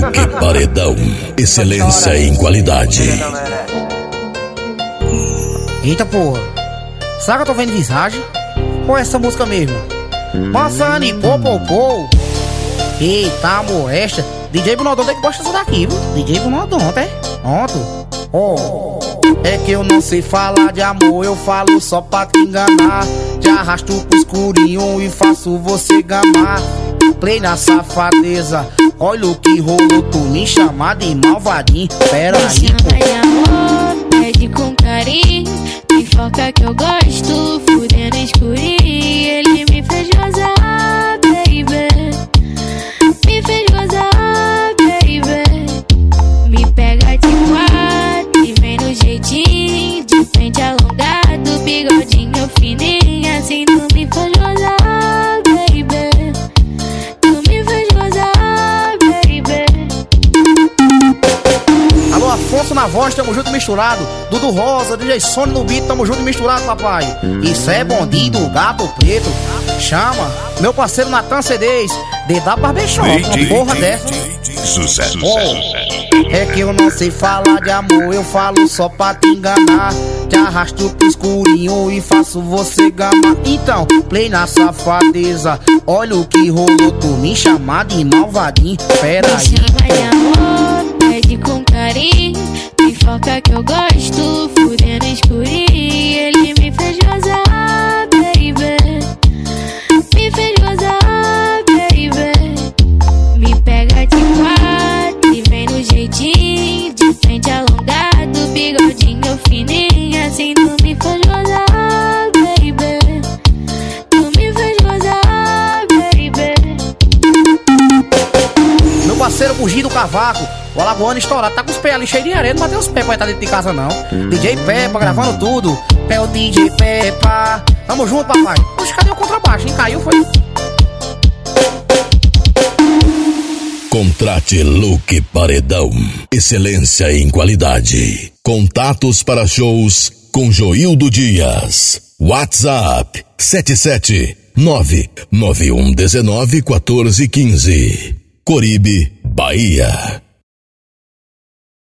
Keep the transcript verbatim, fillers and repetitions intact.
Luke Paredão, excelência em qualidade. Eita porra, será que eu tô vendo visagem? Ou é essa música mesmo? Passando e pô, pô, pô. Eita molesta, D J Bonodonta é que gosta dessa daqui, viu? D J Bonodonta, é? Pronto. Oh. É que eu não sei falar de amor, eu falo só pra te enganar. Te arrasto pro escurinho e faço você gamar. Play na safadeza, olha o que rolou, tu me chama de malvadinho. Pera me aí, chama pô. de amor, pede com carinho. Me foca que eu gosto, fudendo escurinho. Ele me fez gozar, baby. Me fez gozar, baby. Me pega de quatro e vem no jeitinho. De frente alongado, bigodinho fininho. Assim tu me faz gozar, baby. Tu me fez gozar, baby. Alô, Afonso na voz, tamo junto e misturado. Dudu Rosa, D J Sony no beat, tamo junto e misturado, papai. Isso é bondido, gato preto. Chama, meu parceiro Natan C Ds, D W Barbershop, uma porra dessa. Sucesso, Oh, é que eu não sei falar de amor, eu falo só pra te enganar. Te arrasto pro escurinho e faço você gamar. Então, play na safadeza, olha o que rolou, tu me chama de malvadinho. Pera Me aí, chama de amor, pede com carinho. Me foca que eu gosto, fudendo escurinho. Ele me fez gozar, baby. Me fez gozar, baby. Me pega de quatro e vem no jeitinho. De frente alongado, bigodinho fininho. Assim tu me fez gozar, baby. Tu me fez gozar, baby. meu parceiro Bugido Cavaco, o alagoano estourado, tá com os pés ali cheios de areia, não bateu os pés pra estar dentro de casa não. D J Peppa gravando tudo, pé o D J Peppa. Tamo junto, papai. Poxa, cadê o contrabaixo, hein? Caiu, foi? Contrate Luke Paredão, excelência em qualidade. Contatos para shows com Joildo Dias. WhatsApp sete sete nove nove um um nove um quatro um cinco. Coribe, Bahia.